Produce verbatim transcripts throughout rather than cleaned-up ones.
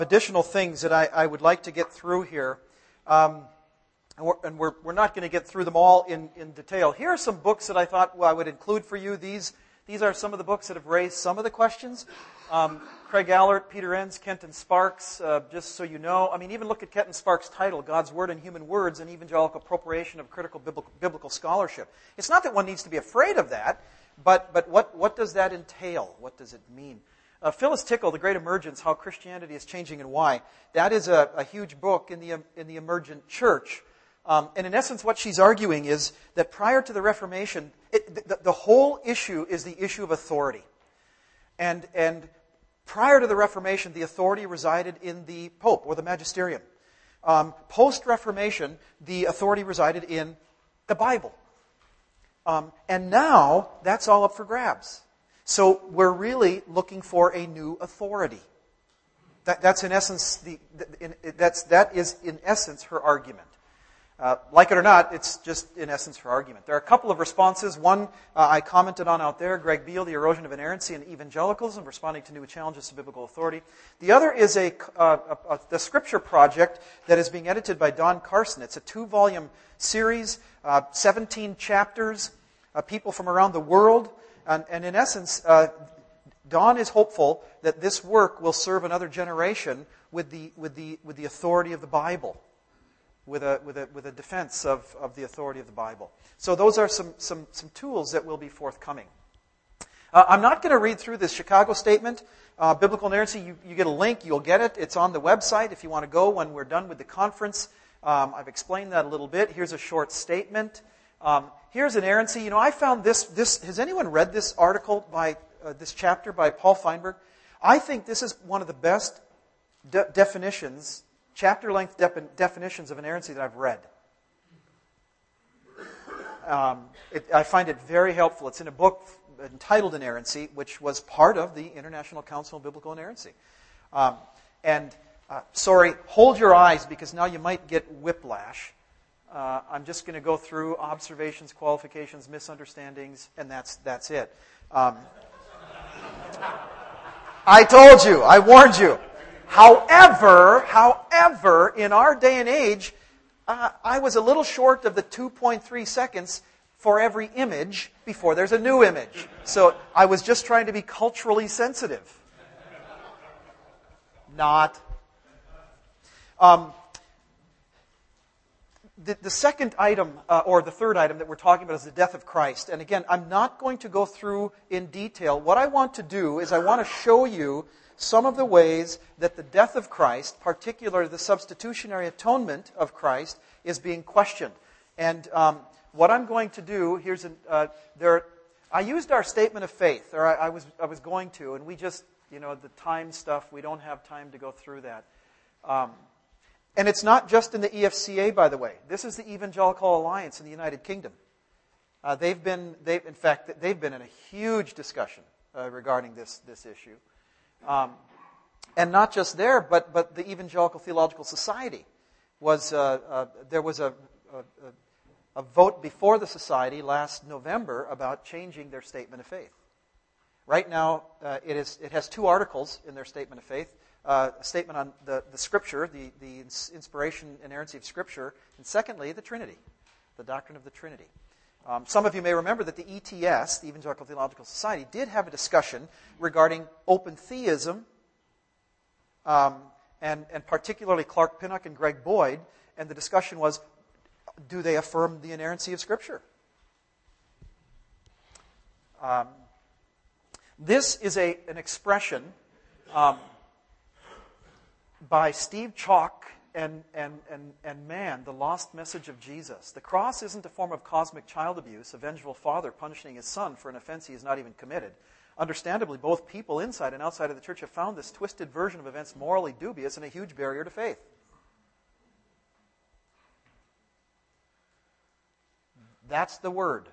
Additional things that I, I would like to get through here. Um, and we're, and we're, we're not going to get through them all in, in detail. Here are some books that I thought well, I would include for you. These, these are some of the books that have raised some of the questions. Um, Craig Allert, Peter Enns, Kenton Sparks, uh, just so you know. I mean, even look at Kenton Sparks' title, God's Word and Human Words, an Evangelical Appropriation of Critical Biblical, Biblical Scholarship. It's not that one needs to be afraid of that, but, but what, what does that entail? What does it mean? Uh, Phyllis Tickle, The Great Emergence, How Christianity is Changing and Why. That is a, a huge book in the, in the emergent church. Um, and in essence, what she's arguing is that prior to the Reformation, it, the, the whole issue is the issue of authority. And, and prior to the Reformation, the authority resided in the Pope or the Magisterium. Um, Post-Reformation, the authority resided in the Bible. Um, and now, that's all up for grabs. So we're really looking for a new authority. That, that's in essence the, the in, that's that is in essence her argument. Uh, like it or not, it's just in essence her argument. There are a couple of responses. One uh, I commented on out there, Greg Beale, The Erosion of Inerrancy and Evangelicalism, responding to new challenges to biblical authority. The other is a, uh, a, a the Scripture Project that is being edited by Don Carson. It's a two-volume series, uh, seventeen chapters, uh, people from around the world. And, and in essence, uh, Don is hopeful that this work will serve another generation with the with the with the authority of the Bible, with a with a with a defense of, of the authority of the Bible. So those are some some some tools that will be forthcoming. Uh, I'm not going to read through this Chicago statement, uh, biblical inerrancy. You, you get a link, you'll get it. It's on the website if you want to go when we're done with the conference. Um, I've explained that a little bit. Here's a short statement. Um, here's inerrancy. You know, I found this, this, has anyone read this article by, uh, this chapter by Paul Feinberg? I think this is one of the best de- definitions, chapter-length de- definitions of inerrancy that I've read. Um, it, I find it very helpful. It's in a book entitled Inerrancy, which was part of the International Council on Biblical Inerrancy. Um, and, uh, sorry, hold your eyes because now you might get whiplash. Uh, I'm just going to go through observations, qualifications, misunderstandings, and that's that's it. Um, I told you, I warned you. However, however, in our day and age, uh, I was a little short of the two point three seconds for every image before there's a new image. So I was just trying to be culturally sensitive. Not. Um, The, the second item, uh, or the third item that we're talking about is the death of Christ. And again, I'm not going to go through in detail. What I want to do is I want to show you some of the ways that the death of Christ, particularly the substitutionary atonement of Christ, is being questioned. And um, what I'm going to do, here's an, uh, there. I used our statement of faith, or I, I was I was going to, and we just, you know, the time stuff, we don't have time to go through that. Um, And it's not just in the E F C A, by the way. This is the Evangelical Alliance in the United Kingdom. Uh, they've been, they in fact, they've been in a huge discussion uh, regarding this this issue, um, and not just there, but but the Evangelical Theological Society was uh, uh, there was a, a a vote before the society last November about changing their statement of faith. Right now, uh, it is it has two articles in their statement of faith. Uh, a statement on the, the Scripture, the, the inspiration, inerrancy of Scripture, and secondly, the Trinity, the doctrine of the Trinity. Um, some of you may remember that the E T S, the Evangelical Theological Society, did have a discussion regarding open theism, um, and, and particularly Clark Pinnock and Greg Boyd, and the discussion was, do they affirm the inerrancy of Scripture? Um, this is a an expression um, by Steve Chalk and, and, and, and man, the lost message of Jesus. The cross isn't a form of cosmic child abuse, a vengeful father punishing his son for an offense he has not even committed. Understandably, both people inside and outside of the church have found this twisted version of events morally dubious and a huge barrier to faith. That's the word.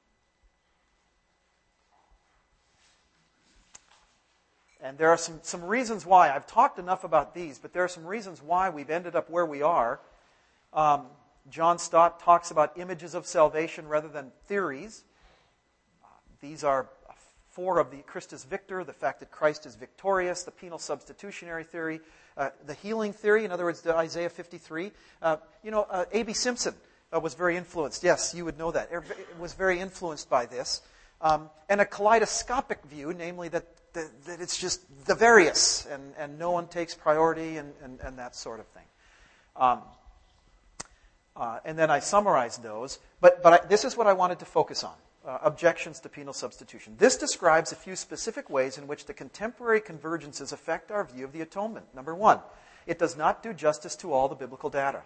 And there are some, some reasons why. I've talked enough about these, but there are some reasons why we've ended up where we are. Um, John Stott talks about images of salvation rather than theories. Uh, these are four of the Christus Victor, the fact that Christ is victorious, the penal substitutionary theory. uh, the healing theory, in other words, the Isaiah fifty-three. Uh, you know, uh, A B Simpson uh, was very influenced. Yes, you would know that. It was very influenced by this. Um, and a kaleidoscopic view, namely that, that, that it's just the various and, and no one takes priority and, and, and that sort of thing. Um, uh, and then I summarized those. But, but I, this is what I wanted to focus on. Uh, objections to penal substitution. This describes a few specific ways in which the contemporary convergences affect our view of the atonement. Number one, it does not do justice to all the biblical data.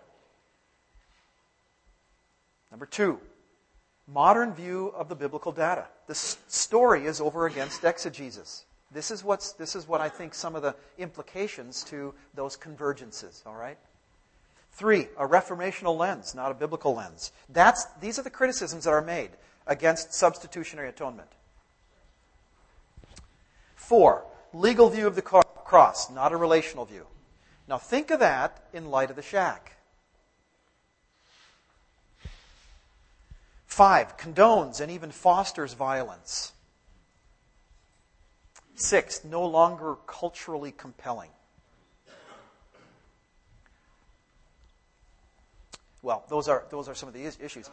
Number two, modern view of the biblical data. The s- story is over against exegesis. This is what's. This is what I think some of the implications to those convergences. All right. Three, a reformational lens, not a biblical lens. That's. These are the criticisms that are made against substitutionary atonement. Four, legal view of the cross, not a relational view. Now think of that in light of the shack. Five, condones and even fosters violence. Six, no longer culturally compelling. Well, those are those are some of the issues.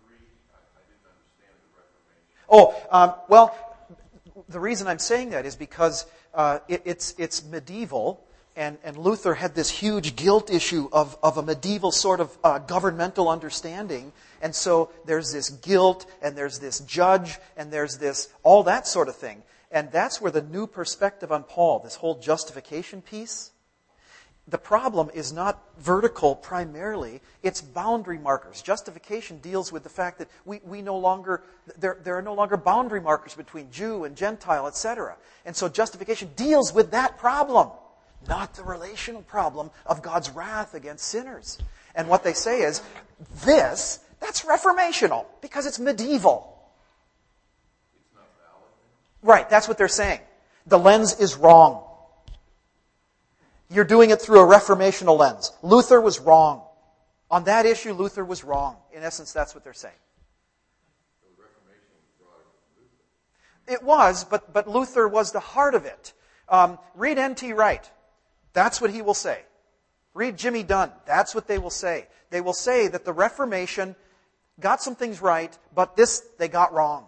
Oh, um, well, the reason I'm saying that is because uh, it, it's it's medieval, and, and Luther had this huge guilt issue of, of a medieval sort of uh, governmental understanding, and so there's this guilt, and there's this judge, and there's this, all that sort of thing. And that's where the new perspective on Paul, this whole justification piece, the problem is not vertical primarily, it's boundary markers. Justification deals with the fact that we, we no longer, there, there are no longer boundary markers between Jew and Gentile, et cetera. And so justification deals with that problem, not the relational problem of God's wrath against sinners. And what they say is, this, that's reformational, because it's medieval. It's not valid. Right, that's what they're saying. The lens is wrong. You're doing it through a reformational lens. Luther was wrong. On that issue, Luther was wrong. In essence, that's what they're saying. So the Reformation brought it from Luther. It was, but, but Luther was the heart of it. Um, read N T Wright. That's what he will say. Read Jimmy Dunn. That's what they will say. They will say that the Reformation got some things right, but this they got wrong.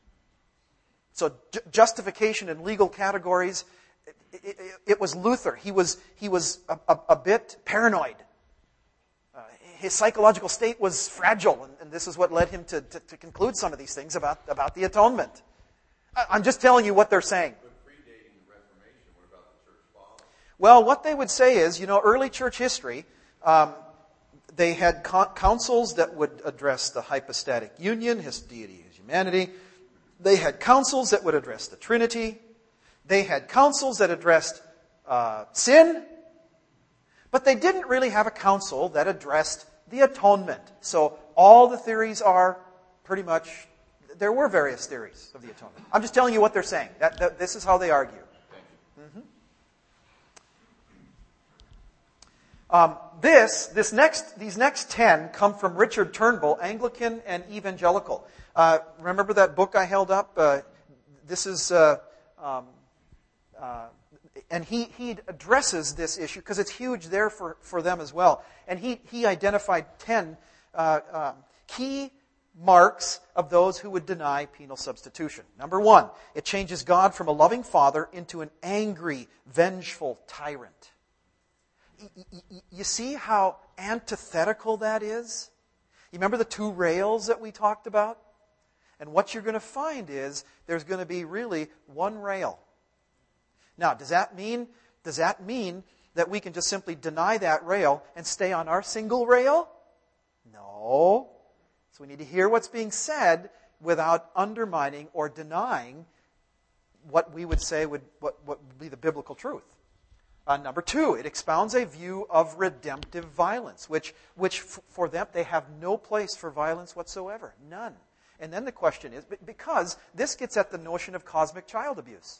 So ju- justification in legal categories, It, it, it was Luther. He was he was a, a, a bit paranoid. Uh, his psychological state was fragile, and, and this is what led him to, to, to conclude some of these things about, about the atonement. I, I'm just telling you what they're saying. But predating the Reformation, what about the church fathers? Well, what they would say is, you know, early church history, um, they had con- councils that would address the hypostatic union, his deity, his humanity. They had councils that would address the Trinity. They had councils that addressed uh, sin, but they didn't really have a council that addressed the atonement. So all the theories are pretty much, there were various theories of the atonement. I'm just telling you what they're saying. That, that, this is how they argue. Mm-hmm. Um, this, this next, these next ten come from Richard Turnbull, Anglican and Evangelical. Uh, remember that book I held up? Uh, this is... Uh, um, Uh, and he, he addresses this issue because it's huge there for, for them as well. And he, he identified ten uh, uh, key marks of those who would deny penal substitution. Number one, it changes God from a loving father into an angry, vengeful tyrant. Y- y- you see how antithetical that is? You remember the two rails that we talked about? And what you're going to find is there's going to be really one rail. Now, does that mean, does that mean that we can just simply deny that rail and stay on our single rail? No. So we need to hear what's being said without undermining or denying what we would say would what, what would be the biblical truth. Uh, number two, it expounds a view of redemptive violence, which, which f- for them, they have no place for violence whatsoever. None. And then the question is, because this gets at the notion of cosmic child abuse.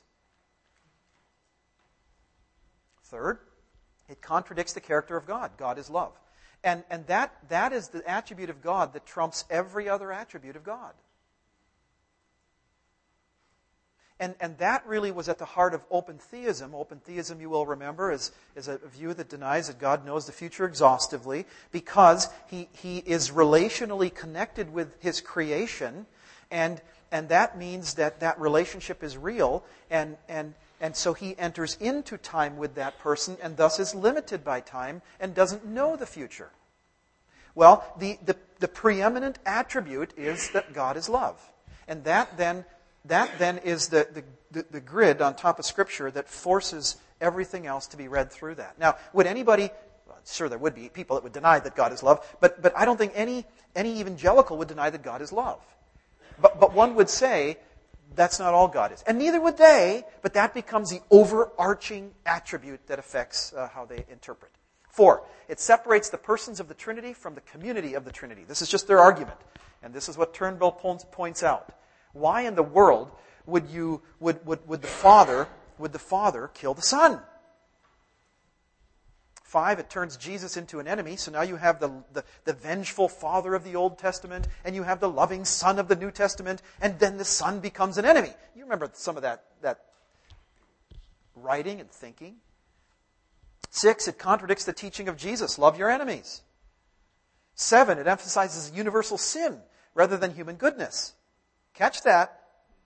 Third, it contradicts the character of God. God is love. And, and that, that is the attribute of God that trumps every other attribute of God. And, and that really was at the heart of open theism. Open theism, you will remember, is, is a view that denies that God knows the future exhaustively because he, he is relationally connected with his creation, and, and that means that that relationship is real, and, and, and so he enters into time with that person and thus is limited by time and doesn't know the future. Well, the, the, the preeminent attribute is that God is love. And that then That then is the, the, the, the grid on top of Scripture that forces everything else to be read through that. Now, would anybody, well, sure there would be people that would deny that God is love, but, but I don't think any, any evangelical would deny that God is love. But, but one would say, that's not all God is. And neither would they, but that becomes the overarching attribute that affects uh, how they interpret. Four, it separates the persons of the Trinity from the community of the Trinity. This is just their argument. And this is what Turnbull points out. Why in the world would you would, would, would the Father would the Father kill the Son? Five, it turns Jesus into an enemy, so now you have the, the, the vengeful Father of the Old Testament, and you have the loving Son of the New Testament, and then the Son becomes an enemy. You remember some of that, that writing and thinking. Six, it contradicts the teaching of Jesus, love your enemies. Seven, it emphasizes universal sin rather than human goodness. Catch that.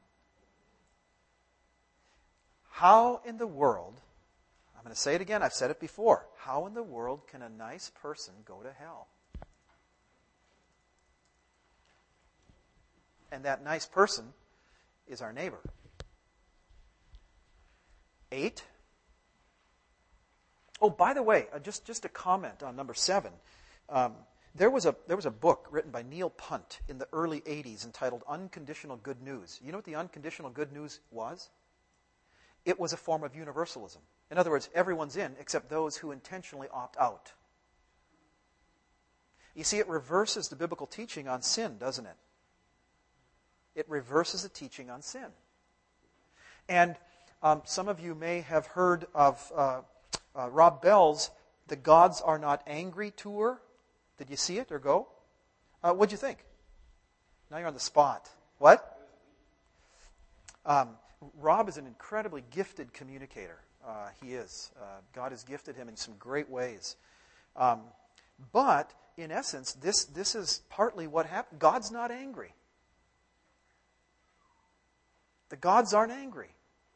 How in the world, I'm going to say it again, I've said it before, how in the world can a nice person go to hell? And that nice person is our neighbor. Eight. Oh, by the way, uh, just, just a comment on number seven. Um, There was a there was a book written by Neil Punt in the early eighties entitled Unconditional Good News. You know what the unconditional good news was? It was a form of universalism. In other words, everyone's in except those who intentionally opt out. You see, it reverses the biblical teaching on sin, doesn't it? It reverses the teaching on sin. And um, some of you may have heard of uh, uh, Rob Bell's The Gods Are Not Angry tour. Did you see it or go? Uh, what'd you think? Now you're on the spot. What? Um, Rob is an incredibly gifted communicator. Uh, he is. Uh, God has gifted him in some great ways. Um, but, in essence, this, this is partly what happened. God's not angry. The gods aren't angry.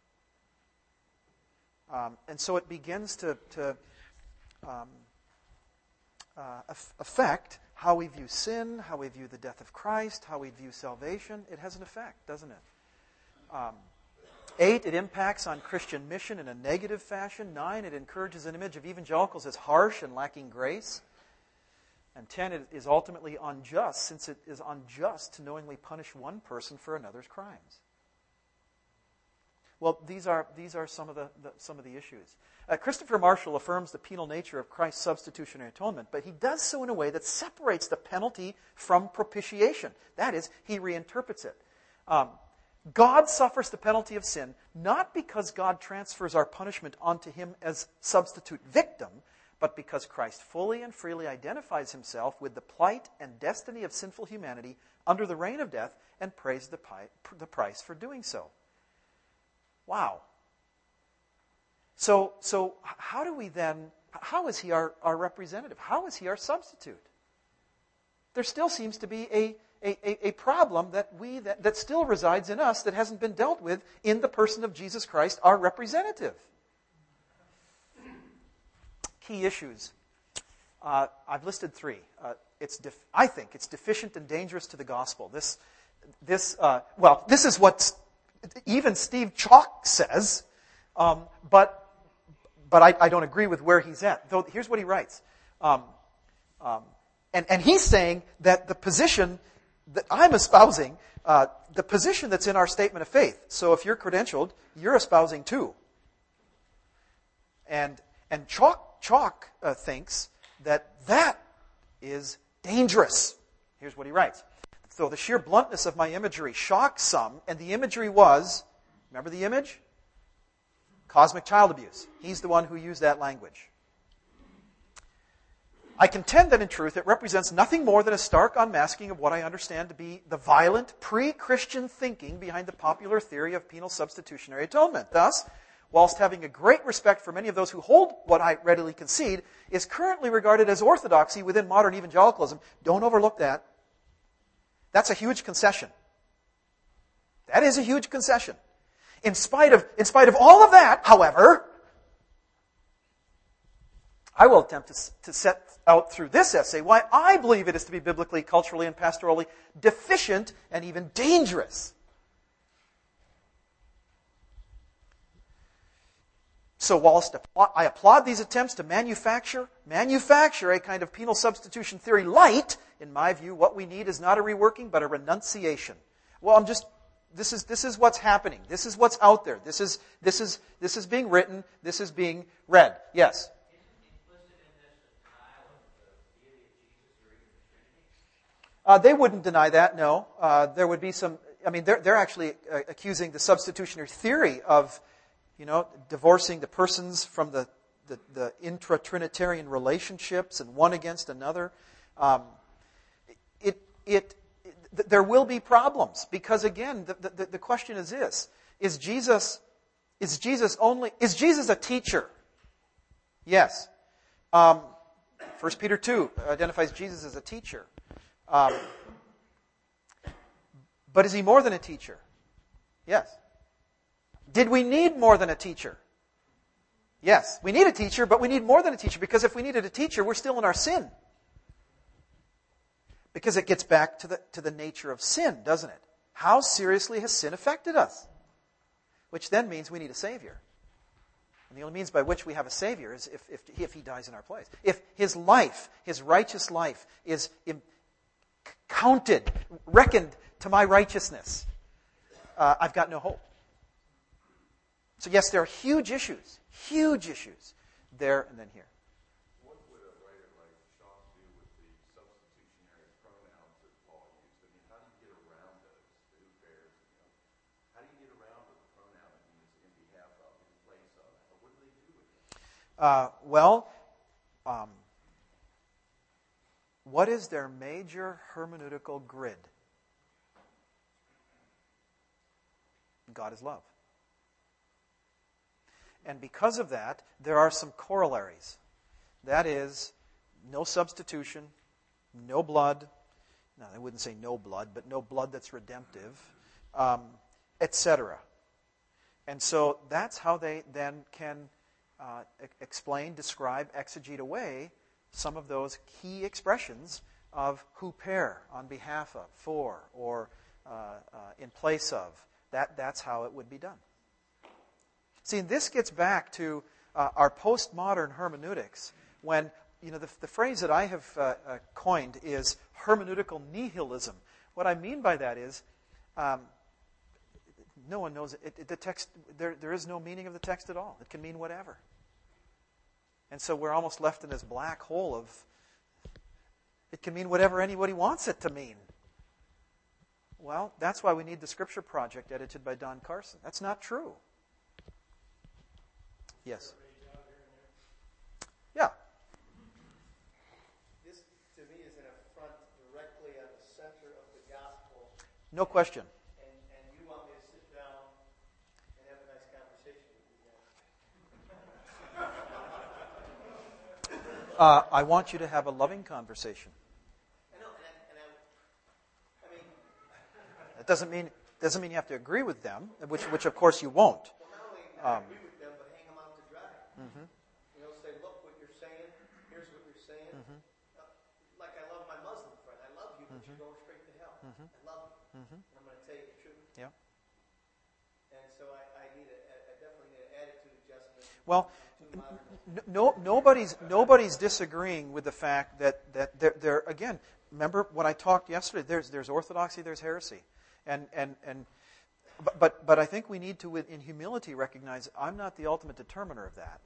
Um, and so it begins to... to um, Uh, affect how we view sin, how we view the death of Christ, how we view salvation. It has an effect, doesn't it? Um, eight, it impacts on Christian mission in a negative fashion. Nine, it encourages an image of evangelicals as harsh and lacking grace. And ten, it is ultimately unjust, since it is unjust to knowingly punish one person for another's crimes. Well, these are these are some of the, the some of the issues. Uh, Christopher Marshall affirms the penal nature of Christ's substitutionary atonement, but he does so in a way that separates the penalty from propitiation. That is, he reinterprets it. Um, God suffers the penalty of sin not because God transfers our punishment onto him as substitute victim, but because Christ fully and freely identifies himself with the plight and destiny of sinful humanity under the reign of death and pays the, pi- the price for doing so. Wow. So, so how do we then, how is he our, our representative? How is he our substitute? There still seems to be a, a, a problem that we that, that still resides in us that hasn't been dealt with in the person of Jesus Christ, our representative. Key issues. Uh, I've listed three. Uh, it's def- I think it's deficient and dangerous to the gospel. This, this, uh, well, this is what even Steve Chalk says, um, but but I, I don't agree with where he's at. Though here's what he writes, um, um, and and he's saying that the position that I'm espousing, uh, the position that's in our statement of faith. So if you're credentialed, you're espousing too. And and Chalk Chalk uh, thinks that that is dangerous. Here's what he writes. So the sheer bluntness of my imagery shocks some, and the imagery was, remember the image? Cosmic child abuse. He's the one who used that language. I contend that in truth it represents nothing more than a stark unmasking of what I understand to be the violent pre-Christian thinking behind the popular theory of penal substitutionary atonement. Thus, whilst having a great respect for many of those who hold what I readily concede is currently regarded as orthodoxy within modern evangelicalism, don't overlook that. That's a huge concession. That is a huge concession. In spite of, in spite of all of that, however, I will attempt to, to set out through this essay why I believe it is to be biblically, culturally, and pastorally deficient and even dangerous. So whilst I applaud these attempts to manufacture, manufacture a kind of penal substitution theory light, in my view, what we need is not a reworking, but a renunciation. Well, I'm just, this is, this is what's happening. This is what's out there. This is, this is, this is being written. This is being read. Yes? Uh, they wouldn't deny that, no. Uh, there would be some, I mean, they're, they're actually uh, accusing the substitutionary theory of, you know, divorcing the persons from the, the, the intra-Trinitarian relationships and one against another. Um, it, it, it, there will be problems because, again, the, the, the question is this. Is Jesus, is Jesus only, is Jesus a teacher? Yes. Um, First Peter two identifies Jesus as a teacher. Um, but is he more than a teacher? Yes. Did we need more than a teacher? Yes. We need a teacher, but we need more than a teacher, because if we needed a teacher, we're still in our sin. Because it gets back to the, to the nature of sin, doesn't it? How seriously has sin affected us? Which then means we need a Savior. And the only means by which we have a Savior is if, if, if He dies in our place. If His life, His righteous life, is in, counted, reckoned to my righteousness, uh, I've got no hope. So yes, there are huge issues, huge issues there and then here. What would a writer like Shaw do with the substitutionary pronouns that Paul used? I mean, how do you get around those? Who cares? You know? How do you get around the pronoun that he used in behalf of, in place of? What do they do with it? Uh, well, um, what is their major hermeneutical grid? God is love. And because of that, there are some corollaries. That is, no substitution, no blood. No, I wouldn't say no blood, but no blood that's redemptive, um, et cetera. And so that's how they then can uh, explain, describe, exegete away some of those key expressions of huper, on behalf of, for, or uh, uh, in place of. That, that's how it would be done. See, this gets back to uh, our postmodern hermeneutics, when, you know, the, the phrase that I have uh, uh, coined is hermeneutical nihilism. What I mean by that is, um, no one knows it, it, the text. There, there is no meaning of the text at all. It can mean whatever, and so we're almost left in this black hole of. It can mean whatever anybody wants it to mean. Well, that's why we need the Scripture Project, edited by Don Carson. That's not true. Yes. Yeah. This, to me, is an affront directly at the center of the gospel. No question. And, and you want me to sit down and have a nice conversation with you guys. Uh, I want you to have a loving conversation. I know, and I, and I, I mean... That doesn't mean doesn't mean you have to agree with them, which, which of course you won't. Well, not only not Um, agree with them, but hang them out to dry. Mm-hmm. You know, say, look what you're saying. Here's what you're saying. Mm-hmm. Uh, like I love my Muslim friend. I love you, but Mm-hmm. you're going straight to hell. Mm-hmm. I love you. Mm-hmm. And I'm going to tell you the truth. Yeah. And so I, I need a, I definitely need an attitude adjustment. Well, to modern. n- no, nobody's nobody's disagreeing with the fact that that there, there again. Remember what I talked yesterday. There's there's orthodoxy. There's heresy, and and and. But, but but I think we need to, in humility, recognize I'm not the ultimate determiner of that.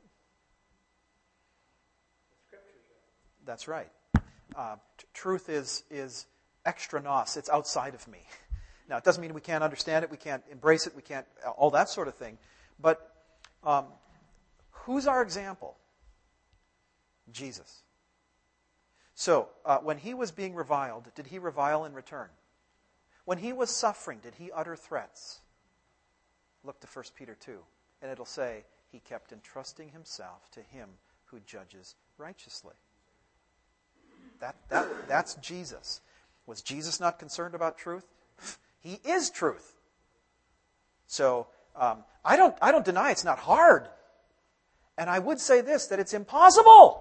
That's right. Uh, t- truth is is extra nos. It's outside of me. Now, it doesn't mean we can't understand it, we can't embrace it, we can't all that sort of thing. But um, who's our example? Jesus. So, uh, when he was being reviled, did he revile in return? When he was suffering, did he utter threats? Look to First Peter two, and it'll say, he kept entrusting himself to him who judges righteously. That, that, that's Jesus. Was Jesus not concerned about truth? He is truth. So, um, I don't, I don't deny it's not hard. And I would say this, that it's impossible.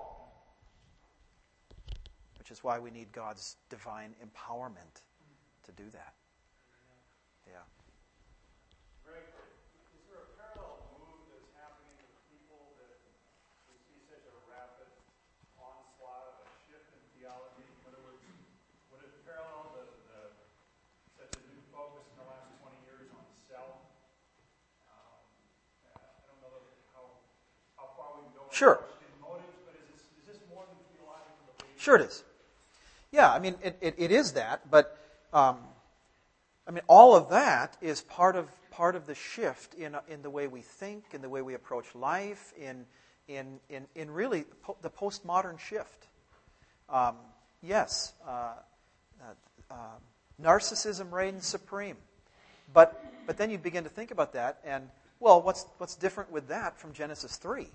Which is why we need God's divine empowerment to do that. Yeah. Greg, is there a parallel move that's happening with people that we see such a rapid onslaught of a shift in theology? In other words, would it parallel the, the such a new focus in the last twenty years on self? Um, I don't know how how far we can go Sure. in motives, but is this, is this more than theological debate? Sure it is. Yeah, I mean, it, it, it is that, but um, I mean, all of that is part of part of the shift in in the way we think, in the way we approach life, in in in, in really po- the postmodern shift. Um, yes, uh, uh, uh, narcissism reigns supreme, but but then you begin to think about that, and well, what's what's different with that from Genesis three?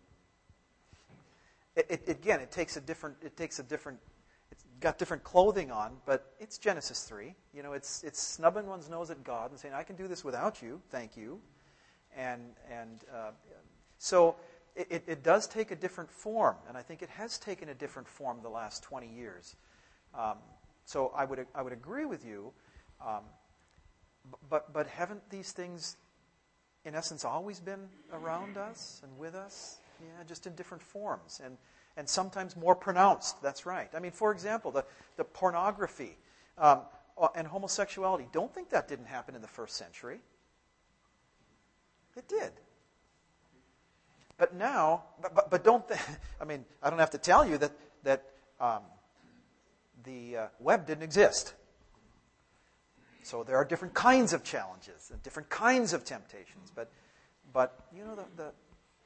It, it, again, it takes a different it takes a different. It's got different clothing on, but it's Genesis three. You know, it's it's snubbing one's nose at God and saying, "I can do this without you, thank you," and and uh, so it, it, it does take a different form, and I think it has taken a different form the last twenty years. Um, so I would I would agree with you, um, but but haven't these things, in essence, always been around us and with us? Yeah, just in different forms and. And sometimes more pronounced, that's right. I mean, for example, the, the pornography um, and homosexuality. Don't think that didn't happen in the first century. It did. But now, but, but, but don't, th- I mean, I don't have to tell you that, that um, the uh, web didn't exist. So there are different kinds of challenges and different kinds of temptations. But, but you know, the... the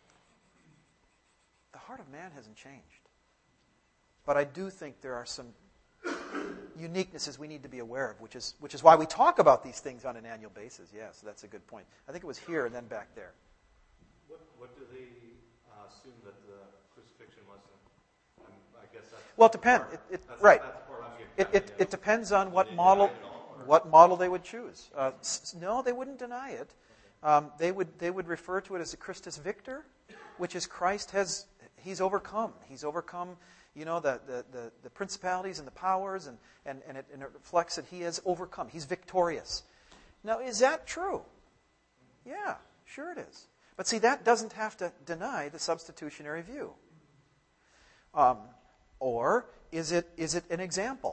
The heart of man hasn't changed. But I do think there are some uniquenesses we need to be aware of, which is which is why we talk about these things on an annual basis. Yes, that's a good point. I think it was here and then back there. What, what do they uh, assume that the crucifixion wasn't? Um, I guess that's... Well, it depends. It, it, that's, right. That's the part I'm getting It, at, it, you know. it depends on what model what model they would choose. Uh, s- no, they wouldn't deny it. Um, they would they would refer to it as a Christus Victor, which is Christ has... He's overcome. He's overcome, you know, the, the, the, the principalities and the powers, and, and, and, it, and it reflects that he has overcome. He's victorious. Now, is that true? Yeah, sure it is. But see, that doesn't have to deny the substitutionary view. Um, or is it is it an example?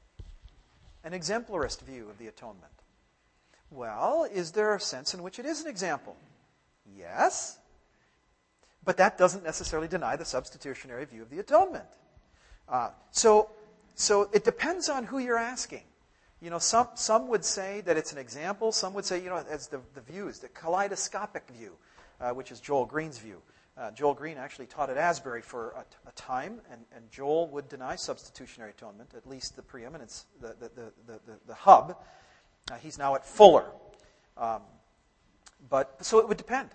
An exemplarist view of the atonement? Well, is there a sense in which it is an example? Yes. But that doesn't necessarily deny the substitutionary view of the atonement. Uh, so, so it depends on who you're asking. You know, some some would say that it's an example. Some would say, you know, as the, the views, the kaleidoscopic view, uh, which is Joel Green's view. Uh, Joel Green actually taught at Asbury for a, a time, and, and Joel would deny substitutionary atonement, at least the preeminence, the the the the, the, the hub. Uh, he's now at Fuller. Um, but so it would depend.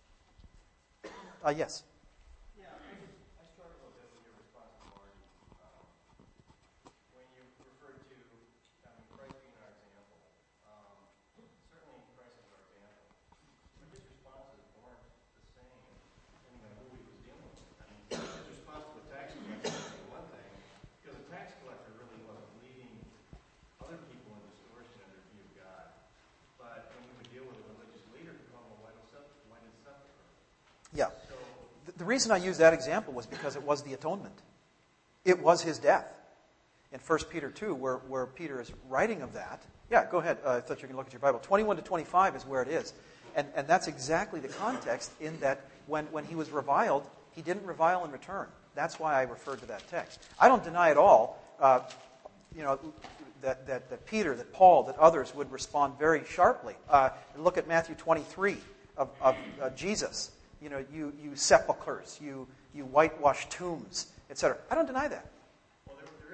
Uh, yes. Yeah, I, I struggle a bit with your response to Marty. Um, when you refer to I mean, Christ being our example, um, certainly Christ is our example. But his responses weren't the same depending on who he was dealing with. I mean, his response to the tax collector was one thing, because the tax collector really wasn't leading other people in distortion of their view of God. But when we would deal with a religious leader, we call him a white sepulchre. Yeah. The reason I use that example was because it was the atonement. It was his death. In First Peter two, where, where Peter is writing of that. Yeah, go ahead. Uh, I thought you were going to look at your Bible. twenty-one to twenty-five is where it is. And, and that's exactly the context in that when, when he was reviled, he didn't revile in return. That's why I referred to that text. I don't deny at all, uh, you know, that, that, that Peter, that Paul, that others would respond very sharply. Uh, look at Matthew twenty-three of, of uh, Jesus. You know, you, you sepulchres, you, you whitewashed tombs, et cetera. I don't deny that. Well, there, there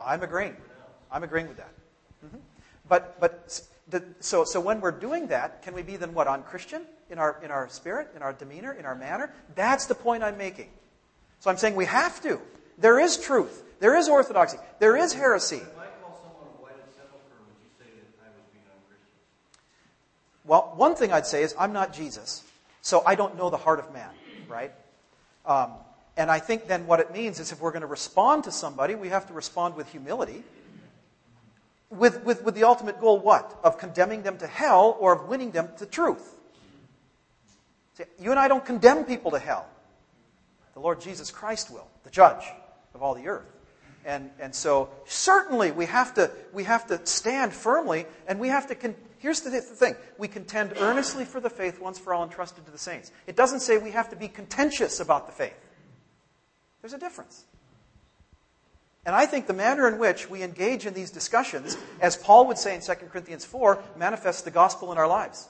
I'm agreeing. I'm agreeing with that. Mm-hmm. But but the, so so when we're doing that, can we be then what? Unchristian in our in our spirit, in our demeanor, in our manner? That's the point I'm making. So I'm saying we have to. There is truth. There is orthodoxy. There is heresy. If I call someone a whited sepulchre, would you say that I was being unchristian? Well, one thing I'd say is I'm not Jesus, so I don't know the heart of man, right? Um, and I think then what it means is if we're going to respond to somebody, we have to respond with humility. With, with, with the ultimate goal, what? Of condemning them to hell or of winning them to truth. See, you and I don't condemn people to hell. The Lord Jesus Christ will, the judge of all the earth. And, and so certainly we have to, we have to stand firmly, and we have to... Con- Here's the, the thing. We contend earnestly for the faith once for all entrusted to the saints. It doesn't say we have to be contentious about the faith. There's a difference. And I think the manner in which we engage in these discussions, as Paul would say in Second Corinthians four, manifests the gospel in our lives.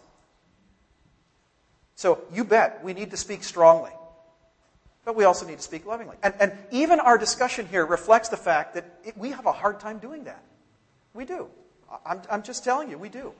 So you bet we need to speak strongly. But we also need to speak lovingly. And, and even our discussion here reflects the fact that it, we have a hard time doing that. We do. I'm, I'm just telling you, we do.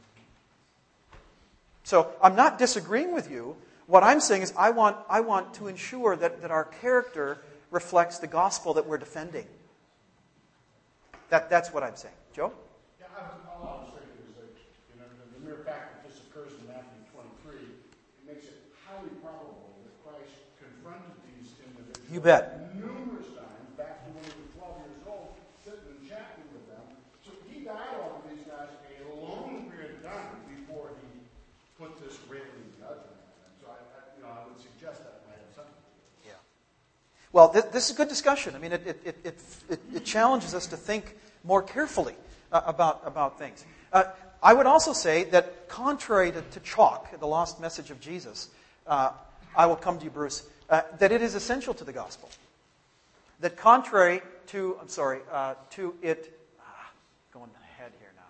So I'm not disagreeing with you. What I'm saying is I want, I want to ensure that, that our character reflects the gospel that we're defending. That, that's what I'm saying. Joe? Yeah, all I was saying is that, you know, the mere fact that this occurs in Matthew twenty-three, it makes it highly probable that Christ confronted these individuals You bet. numerous times, back to when he was twelve years old, sitting and chatting with them. So he dialogued with these guys a long period of time before he put this railing judgment on them. So I, I, you know, I would suggest that might have something to do with it. Yeah. Well, this, this is a good discussion. I mean, it, it, it, it, it, it challenges us to think more carefully uh, about, about things. Uh, I would also say that contrary to, to chalk, the lost message of Jesus, uh, I will come to you, Bruce, uh, that it is essential to the gospel. That contrary to, I'm sorry, uh, to it, ah, going ahead here now.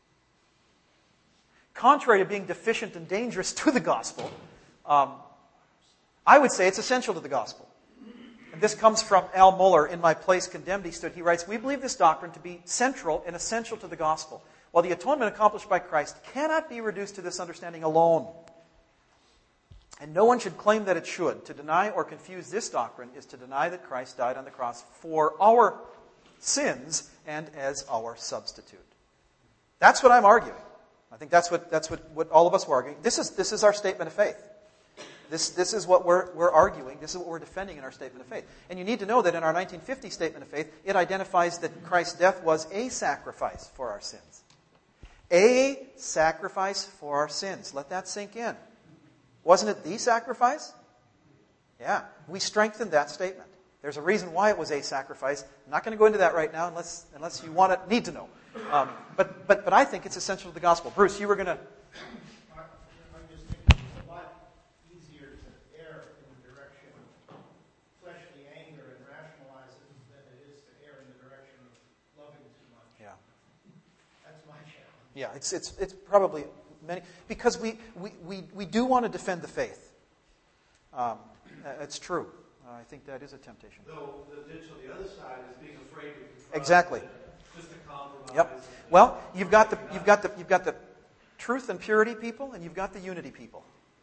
Contrary to being deficient and dangerous to the gospel, um, I would say it's essential to the gospel. And this comes from Al Mohler, In My Place Condemned He Stood. He writes, we believe this doctrine to be central and essential to the gospel, while the atonement accomplished by Christ cannot be reduced to this understanding alone. And no one should claim that it should. To deny or confuse this doctrine is to deny that Christ died on the cross for our sins and as our substitute. That's what I'm arguing. I think that's what that's what, what all of us were arguing. This is this is our statement of faith. This this is what we're we're arguing. This is what we're defending in our statement of faith. And you need to know that in our nineteen fifty statement of faith, it identifies that Christ's death was a sacrifice for our sins. A sacrifice for our sins. Let that sink in. Wasn't it the sacrifice? Yeah. We strengthened that statement. There's a reason why it was a sacrifice. I'm not going to go into that right now unless unless you want to need to know. Um, but but but I think it's essential to the gospel. Bruce, you were going to. I'm just thinking it's a lot easier to err in the direction of fleshly anger and rationalize it than it is to err in the direction of loving too much. Yeah. That's my challenge. Yeah, it's it's it's probably many because we we, we, we do want to defend the faith. Um, it's true. Uh, I think that is a temptation. Though the ditch on the other side is being afraid to confront. Exactly. Just a compromise. Yep. Well, you've got the you've got the you've got the truth and purity people, and you've got the unity people.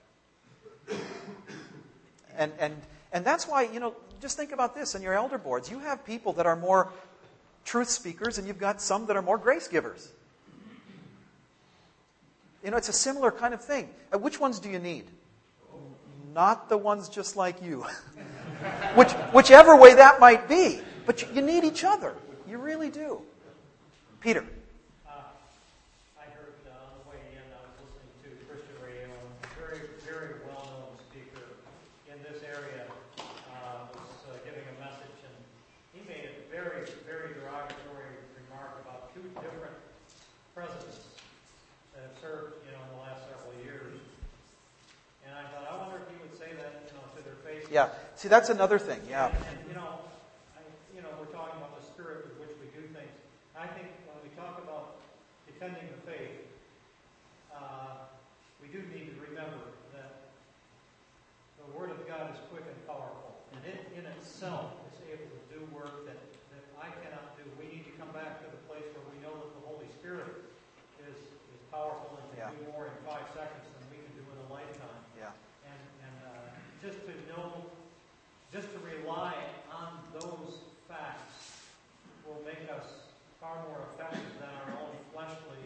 And and and that's why, you know, just think about this in your elder boards. You have people that are more truth speakers, and you've got some that are more grace givers. You know, it's a similar kind of thing. Uh, which ones do you need? Not the ones just like you. Which, whichever way that might be. But you, you need each other. You really do. Peter. Uh, I heard uh, on the way in, I was listening to Christian radio, and a very, very well-known speaker in this area uh, was uh, giving a message, and he made a very, very derogatory remark about two different presidents that have served, you know, in the last several years. And I thought, I wonder if he would say that, you know, to their face. Yeah. See, that's another thing. Yeah. And, and you know, I, you know, we're talking about the spirit with which we do things. I think when we talk about defending the faith, uh, we do need to remember that the Word of God is quick and powerful, and it in itself is able to do work that, that that I cannot do. We need to come back to the place where we know that the Holy Spirit is, is powerful and can Yeah. do more in five seconds than we can do in a lifetime. Yeah. And, and uh, just to know, just to rely on those facts will make us far more effective than our own fleshly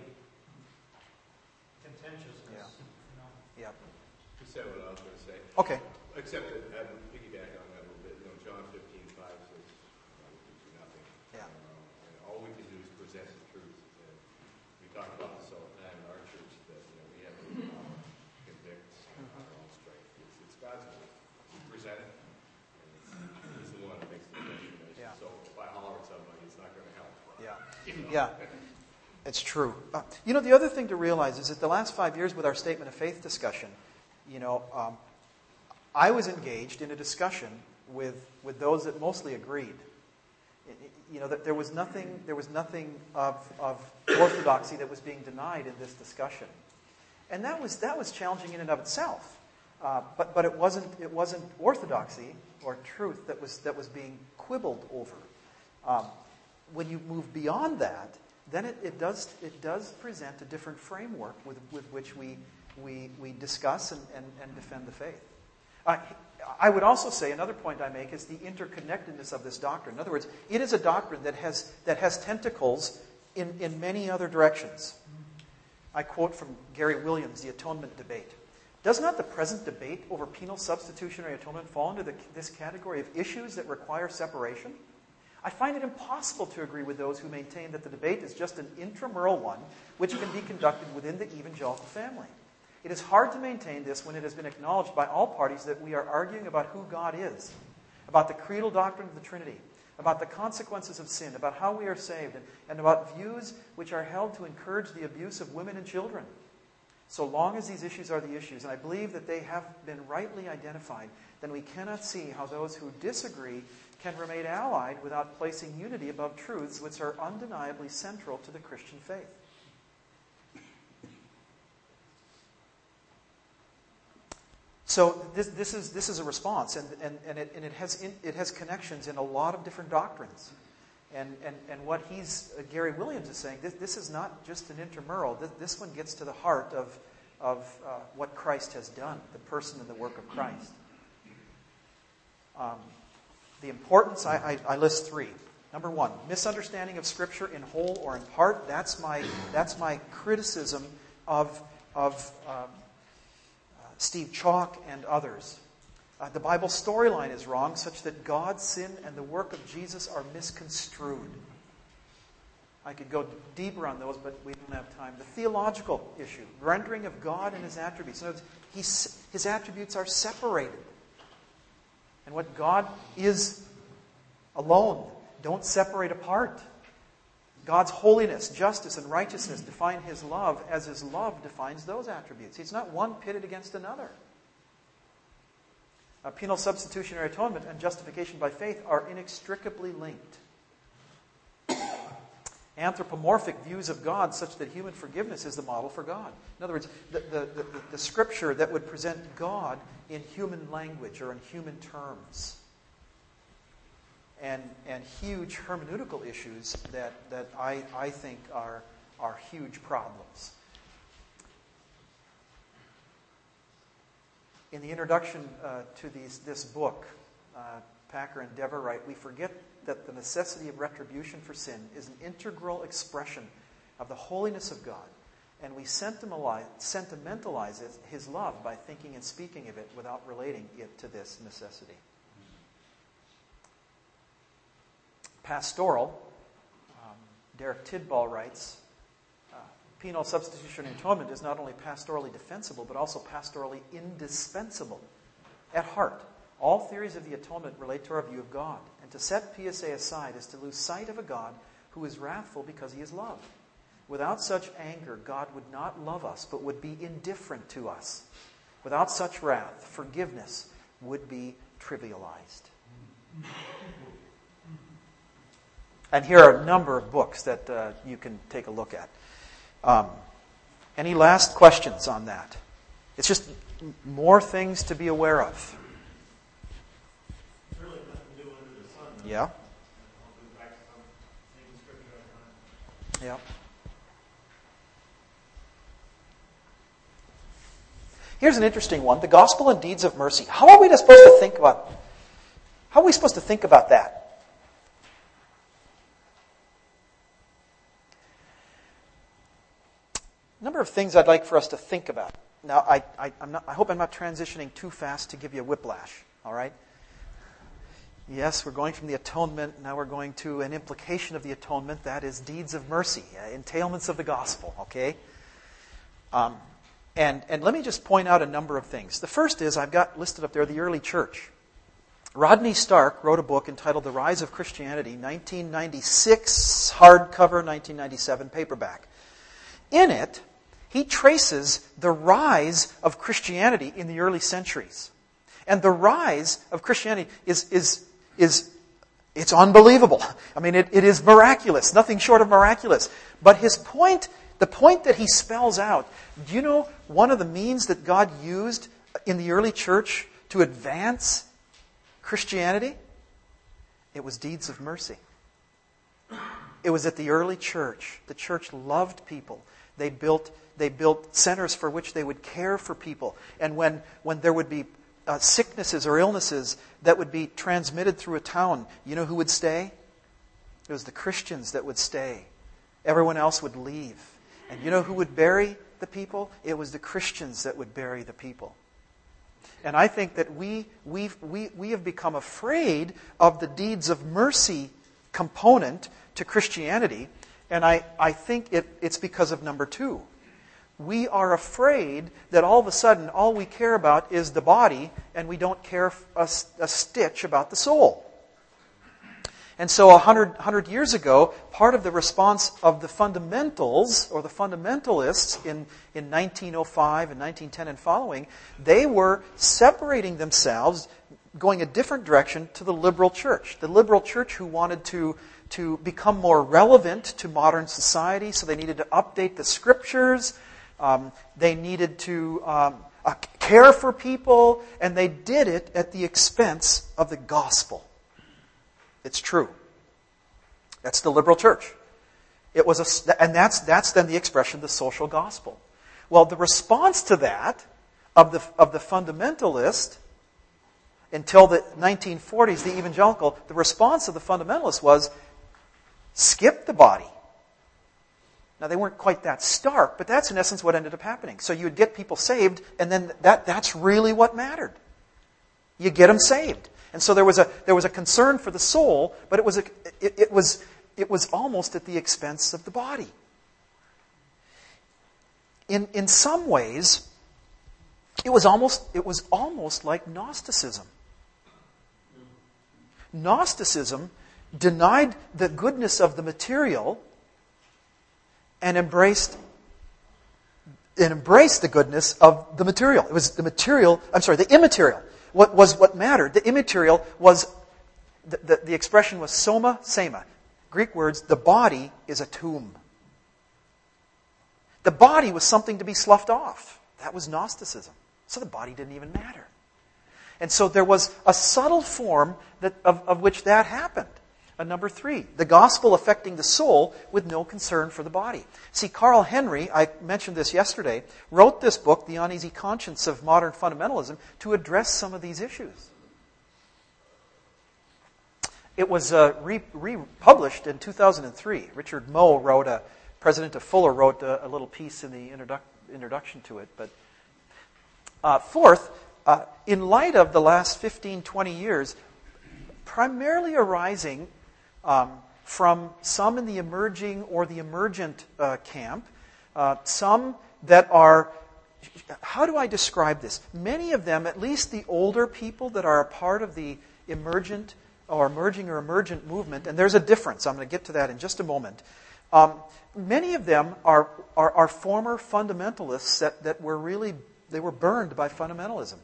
contentiousness. Yeah. You know? Yeah. You said what I was going to say. Okay. Except that I would piggyback on that a little bit. You know, John fifteen five says, "I will do nothing." Yeah. Um, and all we can do is present the truth. And we talk about this all the time in our church that you know we have to uh, convict on our own strength. It's, it's God's word. We present it, and it's, He's the one that makes the determination. Yeah. So if I holler at somebody, it's not going to help. Yeah. You know? Yeah. It's true. Uh, you know, the other thing to realize is that the last five years with our statement of faith discussion, you know, um, I was engaged in a discussion with, with those that mostly agreed. It- it- you know, that there was nothing, there was nothing of, of orthodoxy that was being denied in this discussion. And that was, that was challenging in and of itself. Uh, but, but it wasn't, it wasn't orthodoxy or truth that was, that was being quibbled over. Um, when you move beyond that, then it, it does it does present a different framework with, with which we we we discuss and, and, and defend the faith. Uh, I would also say another point I make is the interconnectedness of this doctrine. In other words, it is a doctrine that has that has tentacles in, in many other directions. I quote from Gary Williams, The Atonement Debate. Does not the present debate over penal substitutionary atonement fall into the, this category of issues that require separation? I find it impossible to agree with those who maintain that the debate is just an intramural one which can be conducted within the evangelical family. It is hard to maintain this when it has been acknowledged by all parties that we are arguing about who God is, about the creedal doctrine of the Trinity, about the consequences of sin, about how we are saved, and, and about views which are held to encourage the abuse of women and children. So long as these issues are the issues, and I believe that they have been rightly identified, then we cannot see how those who disagree can remain allied without placing unity above truths which are undeniably central to the Christian faith. So this, this is this is a response, and and, and it and it has in, it has connections in a lot of different doctrines, and and, and what he's uh, Gary Williams is saying, this this is not just an intramural. This, this one gets to the heart of of uh, what Christ has done, the person and the work of Christ. Um, The importance, I, I, I list three. Number one, misunderstanding of Scripture in whole or in part. That's my that's my criticism of of um, uh, Steve Chalk and others. Uh, the Bible storyline is wrong, such that God, sin, and the work of Jesus are misconstrued. I could go deeper on those, but we don't have time. The theological issue, rendering of God and His attributes. In other words, he's, His attributes are separated. And what God is alone, don't separate apart. God's holiness, justice, and righteousness define His love as His love defines those attributes. It's not one pitted against another. Uh, penal substitutionary atonement and justification by faith are inextricably linked. Anthropomorphic views of God such that human forgiveness is the model for God. In other words, the, the, the, the scripture that would present God in human language or in human terms. And, and huge hermeneutical issues that, that I, I think are, are huge problems. In the introduction uh, to these, this book, uh, Packer and Dever write, we forget that the necessity of retribution for sin is an integral expression of the holiness of God, and we sentimentalize, sentimentalize it, His love by thinking and speaking of it without relating it to this necessity. Pastoral, um, Derek Tidball writes, uh, penal substitutionary atonement is not only pastorally defensible, but also pastorally indispensable. At heart, all theories of the atonement relate to our view of God. And to set P S A aside is to lose sight of a God who is wrathful because He is love. Without such anger, God would not love us, but would be indifferent to us. Without such wrath, forgiveness would be trivialized. And here are a number of books that uh, you can take a look at. Um, any last questions on that? It's just more things to be aware of. Really nothing new under the sun. Yeah. I'll go back to Yeah. Here's an interesting one: the gospel and deeds of mercy. How are we supposed to think about? How are we supposed to think about that? A number of things I'd like for us to think about. Now, I, I, I'm not, I hope I'm not transitioning too fast to give you a whiplash, all right? Yes, we're going from the atonement, now we're going to an implication of the atonement, that is deeds of mercy, uh, entailments of the gospel, okay? Um, and, and let me just point out a number of things. The first is, I've got listed up there the early church. Rodney Stark wrote a book entitled The Rise of Christianity, nineteen ninety-six, hardcover, nineteen ninety-seven, paperback. In it, he traces the rise of Christianity in the early centuries. And the rise of Christianity is, is, is it's unbelievable. I mean, it, it is miraculous, nothing short of miraculous. But his point, the point that he spells out, do you know one of the means that God used in the early church to advance Christianity? It was deeds of mercy. It was at the early church. The church loved people. They built they built centers for which they would care for people. And when, when there would be uh, sicknesses or illnesses that would be transmitted through a town, you know who would stay? It was the Christians that would stay. Everyone else would leave. And you know who would bury the people? It was the Christians that would bury the people. And I think that we we we we have become afraid of the deeds of mercy component to Christianity. And I, I think it, it's because of number two. We are afraid that all of a sudden all we care about is the body and we don't care a, a stitch about the soul. And so a hundred, hundred years ago, part of the response of the fundamentals or the fundamentalists in, in nineteen oh five and nineteen ten and following, they were separating themselves, going a different direction to the liberal church. The liberal church who wanted to to become more relevant to modern society, so they needed to update the scriptures, um, they needed to um, uh, care for people, and they did it at the expense of the gospel. It's true. That's the liberal church. It was a, and that's that's then the expression of the social gospel. Well, the response to that of the of the fundamentalist until the nineteen forties, the evangelical, the response of the fundamentalist was, skip the body. Now, they weren't quite that stark, but that's in essence what ended up happening. So you would get people saved, and then that, that's really what mattered. You get them saved. And so there was a there was a concern for the soul, but it was a, it, it was it was almost at the expense of the body. In in some ways, it was almost it was almost like Gnosticism. Gnosticism denied the goodness of the material and embraced and embraced the goodness of the material. It was the material, I'm sorry, the immaterial. What was what mattered? The immaterial was, the, the, the expression was soma sema. Greek words, the body is a tomb. The body was something to be sloughed off. That was Gnosticism. So the body didn't even matter. And so there was a subtle form that, of, of which that happened. And number three, the gospel affecting the soul with no concern for the body. See, Carl Henry, I mentioned this yesterday, wrote this book, The Uneasy Conscience of Modern Fundamentalism, to address some of these issues. It was uh, re- republished in two thousand three. Richard Moe wrote, a, President of Fuller wrote a, a little piece in the introduc- introduction to it. But uh, fourth, uh, in light of the last fifteen, twenty years, primarily arising Um, from some in the emerging or the emergent uh, camp, uh, some that are, how do I describe this? Many of them, at least the older people that are a part of the emergent or emerging or emergent movement, and there's a difference, I'm going to get to that in just a moment. Um, many of them are, are, are former fundamentalists that, that were really, they were burned by fundamentalism.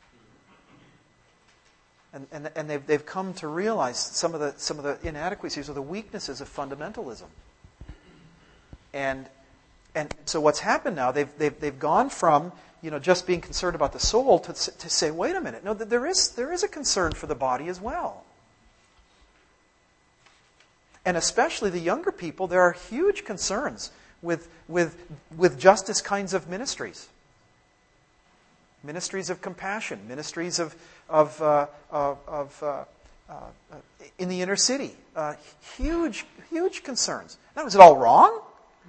And, and, and they've, they've come to realize some of the some of the inadequacies or the weaknesses of fundamentalism. And and so what's happened now? They've they've they've gone from you know just being concerned about the soul to to say, wait a minute, no, there is there is a concern for the body as well. And especially the younger people, there are huge concerns with, with, with justice kinds of ministries. Ministries of compassion, ministries of, of, uh, of, of uh, uh, in the inner city. Uh, huge, huge concerns. Now, is it all wrong?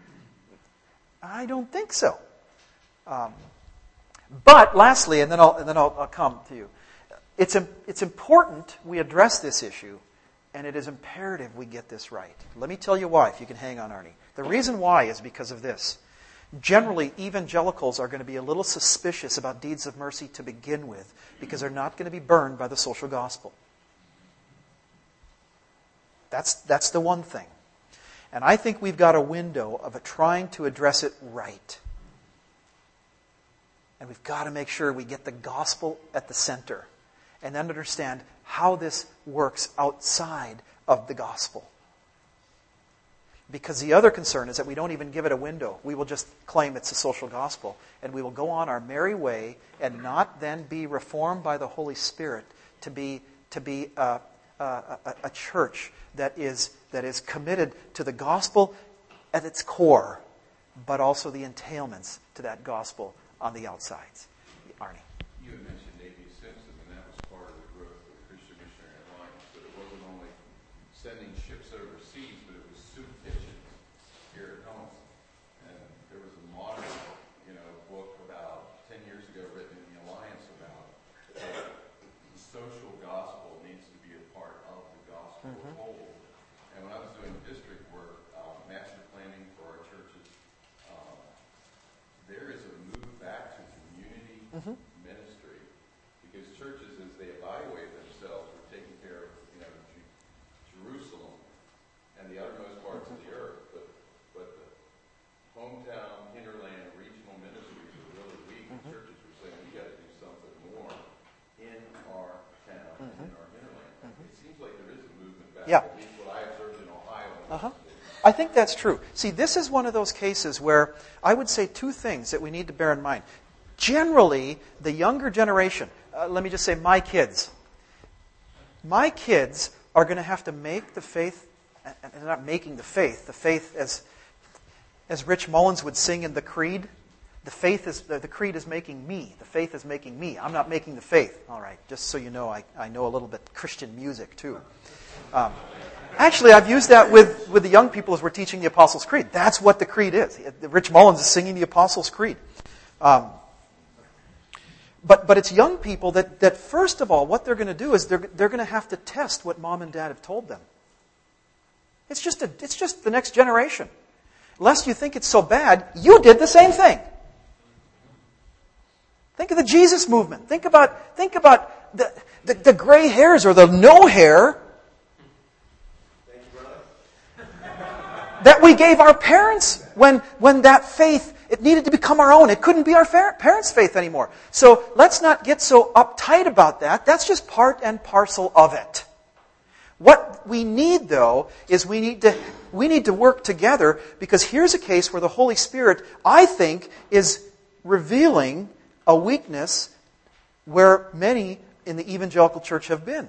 I don't think so. Um, but lastly, and then I'll and then I'll, I'll come to you. It's it's important we address this issue, and it is imperative we get this right. Let me tell you why. If you can hang on, Arnie. The reason why is because of this. Generally, evangelicals are going to be a little suspicious about deeds of mercy to begin with, because they're not going to be burned by the social gospel. That's that's the one thing. And I think we've got a window of a trying to address it right. And we've got to make sure we get the gospel at the center and then understand how this works outside of the gospel. Because the other concern is that we don't even give it a window. We will just claim it's a social gospel. And we will go on our merry way and not then be reformed by the Holy Spirit to be, to be a, a, a, a church that is, that is committed to the gospel at its core, but also the entailments to that gospel on the outsides. Arnie. You had mentioned A B Simpson, and that was part of the growth of the Christian Missionary Alliance. But it wasn't only sending ships overseas, but it was soup kitchens here at home. And there was a modern, you know, book about ten years ago written in the Alliance about how the social gospel needs to be a part of the gospel mm-hmm. as a whole. And when I was doing district work, um, master planning for our churches, um, there is a move back to community mm-hmm. ministry, because churches, as they evaluate themselves, are taking care of, you know, Ju- Jerusalem and the uttermost parts mm-hmm. of the earth, but but the hometown, hinterland, regional ministries are really weak. Mm-hmm. And churches are saying we got to do something more in our town mm-hmm. and in our hinterland. Mm-hmm. It seems like there is a movement back. Yeah. At least what I observed in Ohio. Uh-huh. I think that's true. See, this is one of those cases where I would say two things that we need to bear in mind. Generally, the younger generation, uh, let me just say my kids, my kids are going to have to make the faith, and they're not making the faith, the faith as as Rich Mullins would sing in the Creed, the faith is, the, the Creed is making me, the faith is making me. I'm not making the faith. All right, just so you know, I, I know a little bit Christian music too. Um, Actually, I've used that with, with the young people as we're teaching the Apostles' Creed. That's what the Creed is. Rich Mullins is singing the Apostles' Creed. Um, but but it's young people that, that first of all, what they're going to do is they're, they're going to have to test what mom and dad have told them. It's just, a, it's just the next generation. Lest you think it's so bad, you did the same thing. Think of the Jesus movement. Think about, think about the, the, the gray hairs or the no hair that we gave our parents when, when that faith, it needed to become our own. It couldn't be our parents' faith anymore. So let's not get so uptight about that. That's just part and parcel of it. What we need, though, is we need to we need to work together, because here's a case where the Holy Spirit, I think, is revealing a weakness where many in the evangelical church have been.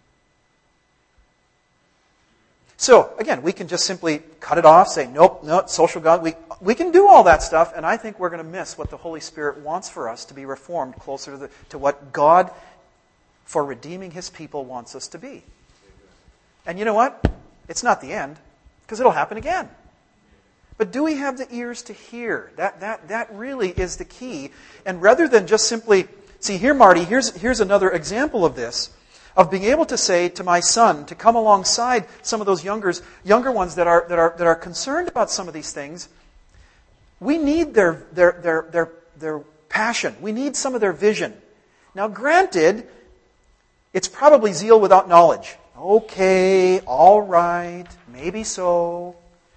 So, again, we can just simply cut it off, say, nope, no, social God. We, we can do all that stuff, and I think we're going to miss what the Holy Spirit wants for us to be reformed closer to, the, to what God, for redeeming His people, wants us to be. And you know what? It's not the end, because it'll happen again. But do we have the ears to hear? That, that, that really is the key. And rather than just simply, see here, Marty, here's, here's another example of this. Of being able to say to my son, to come alongside some of those younger, younger ones that are, that are, that are concerned about some of these things, we need their, their, their, their, their passion. We need some of their vision. Now, granted, it's probably zeal without knowledge. Okay, all right, maybe so.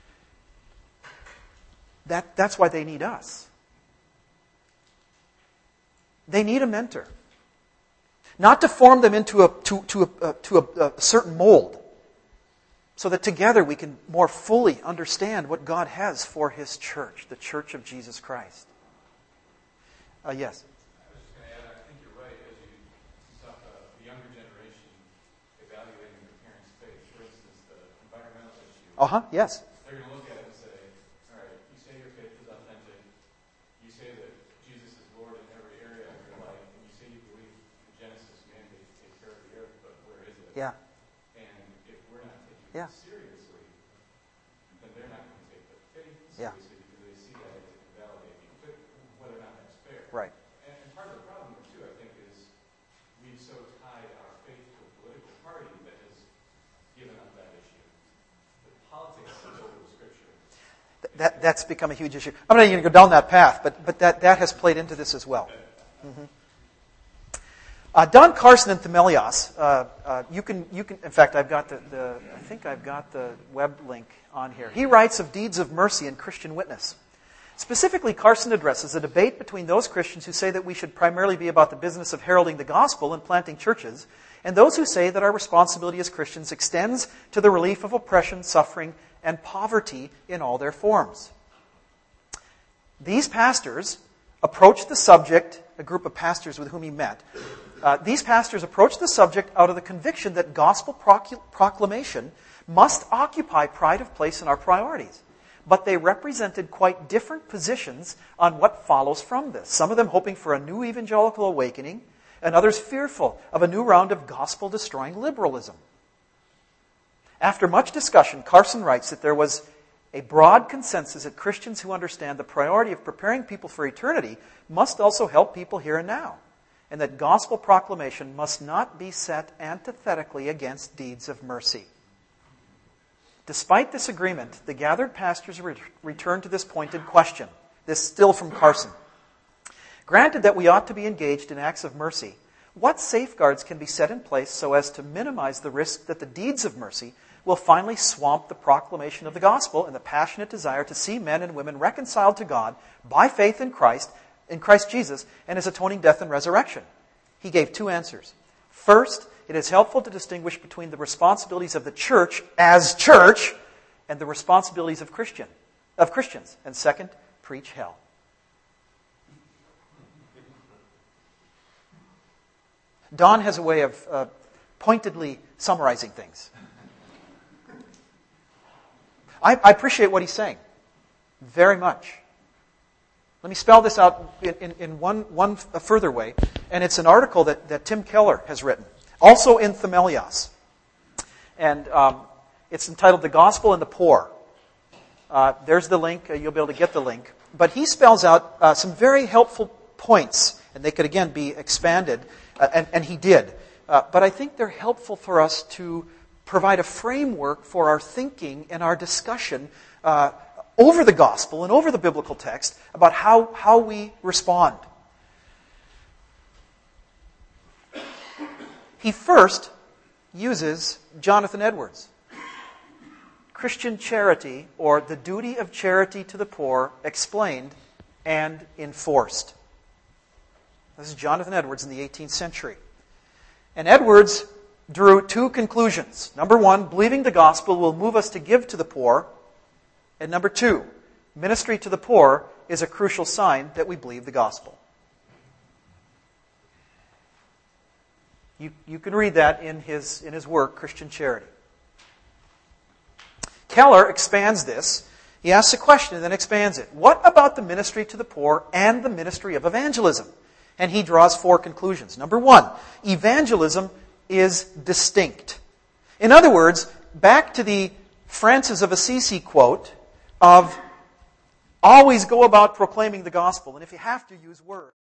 That, that's why they need us. They need a mentor. Not to form them into a to to a, uh, to a, a certain mold, so that together we can more fully understand what God has for His church, the Church of Jesus Christ. Uh, yes. I was just going to add, I think you're right, as you talk about the younger generation evaluating their parents' faith. For instance, the environmentalist Uh-huh, yes. They're going to look at it and say, all right, you say your faith is authentic. You say that Jesus is Lord in every area of your life. And you say you believe the Genesis mandate to take care of the earth, but where is it? Yeah. And if we're not taking Yeah. it seriously, then they're not going to take the faith Yeah. seriously because they see that as invalidating, whether or not that's fair. Right. And, and part of the problem, too, I think, is we've so tied our faith to a political party that has given up that issue. The politics is over the Scripture. That, that's become a huge issue. I'm not even going to go down that path, but, but that, that has played into this as well. Mm-hmm. Uh, Don Carson and Themelios, uh, uh, you can, you can, in fact, I've got the, the, I think I've got the web link on here. He writes of deeds of mercy in Christian Witness. Specifically, Carson addresses a debate between those Christians who say that we should primarily be about the business of heralding the gospel and planting churches, and those who say that our responsibility as Christians extends to the relief of oppression, suffering, and poverty in all their forms. These pastors approached the subject, a group of pastors with whom he met, uh, these pastors approached the subject out of the conviction that gospel procl- proclamation must occupy pride of place in our priorities. But they represented quite different positions on what follows from this. Some of them hoping for a new evangelical awakening, and others fearful of a new round of gospel-destroying liberalism. After much discussion, Carson writes that there was a broad consensus that Christians who understand the priority of preparing people for eternity must also help people here and now, and that gospel proclamation must not be set antithetically against deeds of mercy. Despite this agreement, the gathered pastors re- returned to this pointed question. This still from Carson. Granted that we ought to be engaged in acts of mercy, what safeguards can be set in place so as to minimize the risk that the deeds of mercy will finally swamp the proclamation of the gospel and the passionate desire to see men and women reconciled to God by faith in Christ, in Christ Jesus, and His atoning death and resurrection? He gave two answers. First, it is helpful to distinguish between the responsibilities of the church as church and the responsibilities of Christian, of Christians. And second, preach hell. Don has a way of uh, pointedly summarizing things. I, I appreciate what he's saying very much. Let me spell this out in, in, in one, one further way. And it's an article that, that Tim Keller has written, also in Themelios. And um, it's entitled The Gospel and the Poor. Uh, there's the link. Uh, you'll be able to get the link. But he spells out uh, some very helpful points. And they could, again, be expanded. Uh, and, and he did. Uh, but I think they're helpful for us to provide a framework for our thinking and our discussion uh, over the gospel and over the biblical text about how, how we respond. He first uses Jonathan Edwards. Christian charity, or the duty of charity to the poor, explained and enforced. This is Jonathan Edwards in the eighteenth century. And Edwards drew two conclusions. Number one, believing the gospel will move us to give to the poor. And number two, ministry to the poor is a crucial sign that we believe the gospel. You, you can read that in his, in his work, Christian Charity. Keller expands this. He asks a question and then expands it. What about the ministry to the poor and the ministry of evangelism? And he draws four conclusions. Number one, evangelism is distinct. In other words, back to the Francis of Assisi quote of always go about proclaiming the gospel, and if you have to, use words.